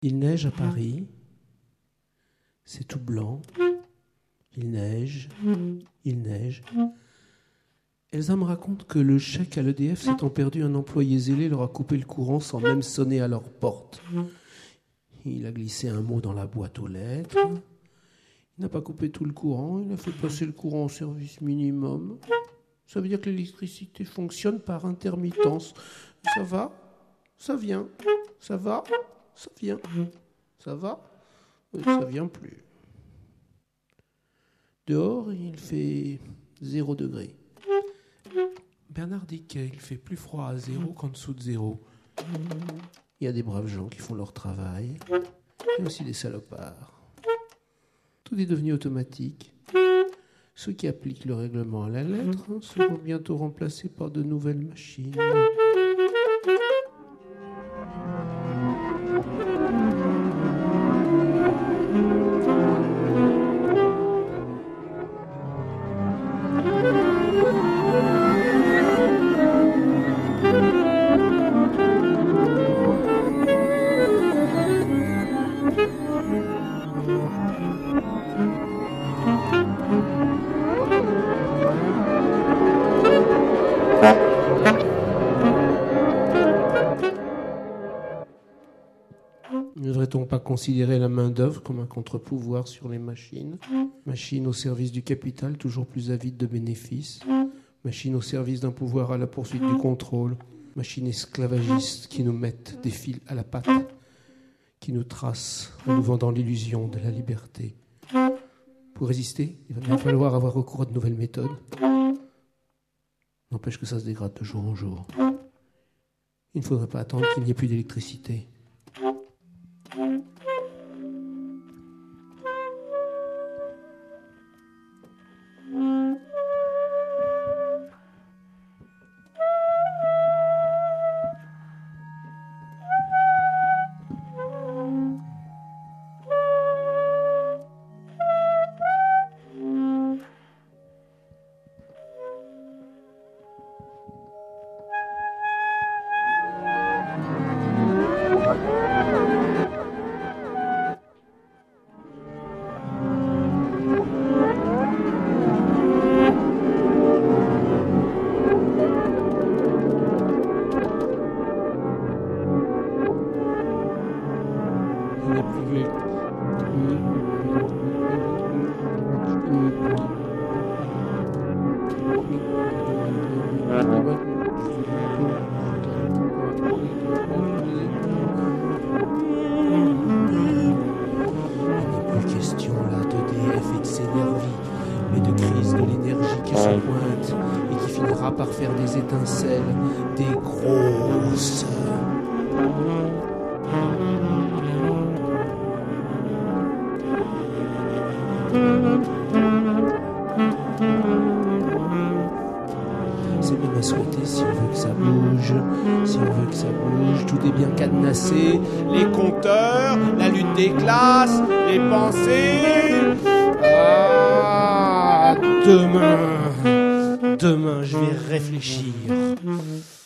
Il neige à Paris, c'est tout blanc, il neige. Elsa me raconte que le chèque à l'EDF s'étant perdu, un employé zélé leur a coupé le courant sans même sonner à leur porte. Il a glissé un mot dans la boîte aux lettres. Il n'a pas coupé tout le courant, il a fait passer le courant au service minimum. Ça veut dire que l'électricité fonctionne par intermittence. Ça va, ça vient, ça va, ça vient, ça va, ça vient plus. Dehors, il fait 0 degré. Bernard dit qu'il fait plus froid à 0 qu'en dessous de 0. Il y a des braves gens qui font leur travail, et aussi des salopards. Tout est devenu automatique. Ceux qui appliquent le règlement à la lettre seront bientôt remplacés par de nouvelles machines. Ne devrait-on pas considérer la main-d'œuvre comme un contre-pouvoir sur les machines ? Machines au service du capital, toujours plus avide de bénéfices. Machines au service d'un pouvoir à la poursuite du contrôle. Machines esclavagistes qui nous mettent des fils à la patte, qui nous tracent en nous vendant l'illusion de la liberté. Pour résister, il va bien falloir avoir recours à de nouvelles méthodes. N'empêche que ça se dégrade de jour en jour. Il ne faudrait pas attendre qu'il n'y ait plus d'électricité. Par faire des étincelles, des grosses. C'est même à souhaiter si on veut que ça bouge, tout est bien cadenassé, les compteurs, la lutte des classes, les pensées. Ah, demain, je vais réfléchir.